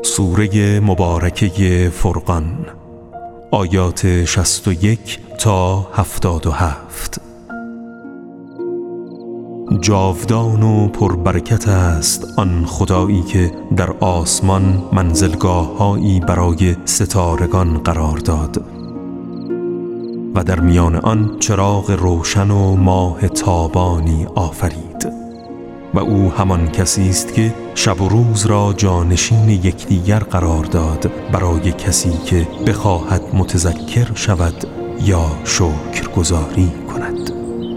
سوره مبارکه فرقان، آیات 61 تا 77. جاودان و پربرکت است آن خدایی که در آسمان منزلگاه‌هایی برای ستارگان قرار داد و در میان آن چراغ روشن و ماه تابانی آفرید. و او همان کسی است که شب و روز را جانشین یکدیگر قرار داد برای کسی که بخواهد متذکر شود یا شکرگزاری کند.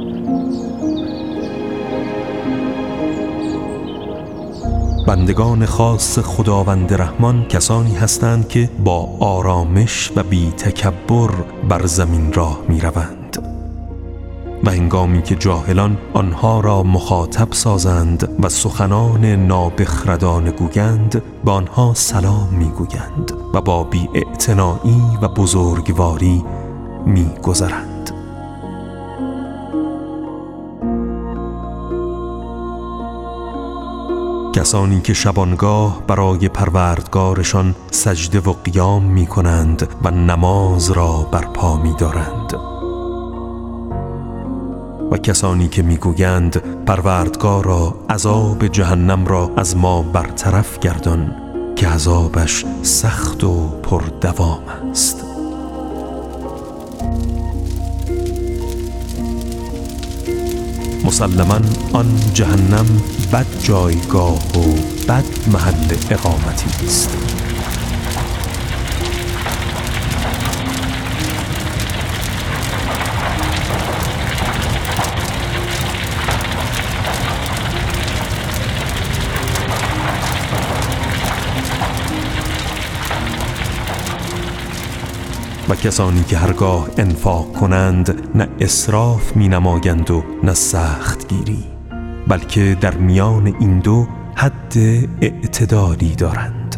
بندگان خاص خداوند رحمان کسانی هستند که با آرامش و بی تکبر بر زمین راه می روند و هنگامی که جاهلان آنها را مخاطب سازند و سخنان نابخردانه گویند به آنها سلام می گویند و با بی اعتنایی و بزرگواری می گذرند. کسانی که شبانگاه برای پروردگارشان سجده و قیام می کنند و نماز را برپا می دارند و کسانی که میگویند پروردگارا عذاب جهنم را از ما برطرف گردان که عذابش سخت و پردوام است. مسلماً آن جهنم بد جایگاه و بد محل اقامتی است. و کسانی که هرگاه انفاق کنند نه اسراف می نمایند و نه سخت گیری، بلکه در میان این دو حد اعتدالی دارند.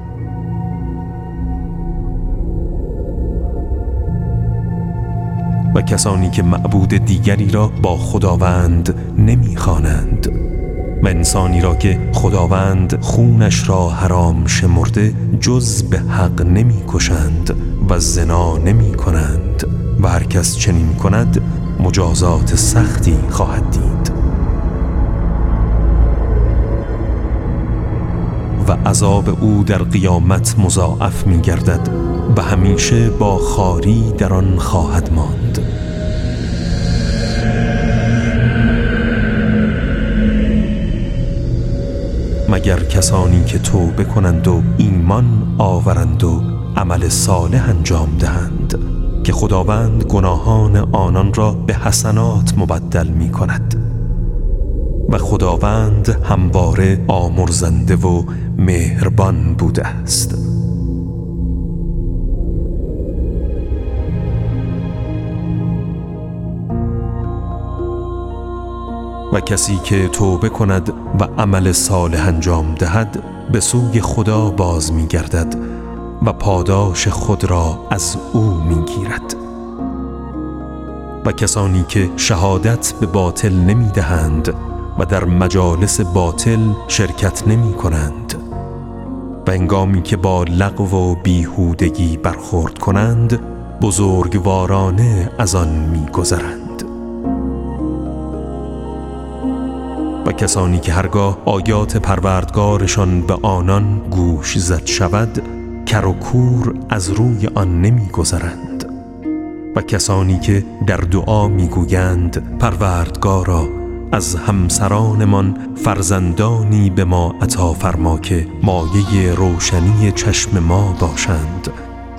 و کسانی که معبود دیگری را با خداوند نمی خوانند و انسانی را که خداوند خونش را حرام شمرده جز به حق نمی کشند و زنا نمی کنند و هر کس چنین کند مجازات سختی خواهد دید و عذاب او در قیامت مضاعف می گردد و همیشه با خواری در آن خواهد ماند. مگر کسانی که توبه کنند و ایمان آورند و عمل صالح انجام دهند که خداوند گناهان آنان را به حسنات مبدل می کند و خداوند همواره آمرزنده و مهربان بوده است. و کسی که توبه کند و عمل صالح انجام دهد به سوی خدا باز می گردد و پاداش خود را از او می گیرد. و کسانی که شهادت به باطل نمی دهند و در مجالس باطل شرکت نمی کنند و هنگامی که با لغو و بیهودگی برخورد کنند بزرگوارانه از آن می گذرند. و کسانی که هرگاه آیات پروردگارشان به آنان گوش زد شود کر و کور از روی آن نمی گذرند. و کسانی که در دعا می گویند پروردگارا از همسرانمان فرزندانی به ما عطا فرما که مایه روشنی چشم ما باشند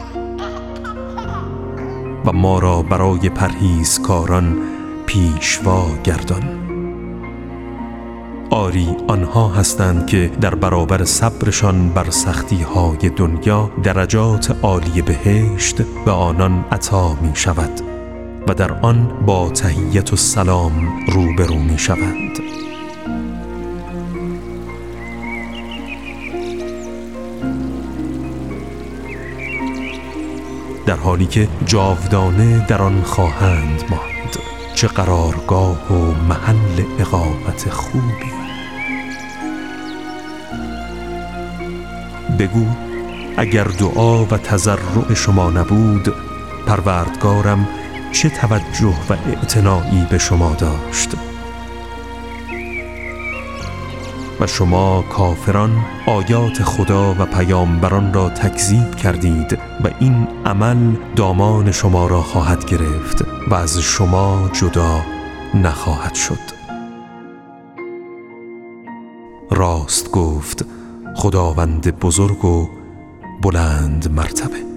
و ما را برای پرهیزکاران پیشوا گردان. آری آنها هستند که در برابر صبرشان بر سختی‌های دنیا درجات عالی بهشت به آنان عطا می شود و در آن با تحیت و سلام روبرو می شوند. در حالی که جاودانه در آن خواهند ماند. چه قرارگاه و محل اقامت خوبی. بگو اگر دعا و تضرع شما نبود، پروردگارم چه توجه و اعتنایی به شما داشت. و شما کافران آیات خدا و پیامبران را تکذیب کردید و این عمل دامان شما را خواهد گرفت و از شما جدا نخواهد شد. راست گفت خداوند بزرگ و بلند مرتبه.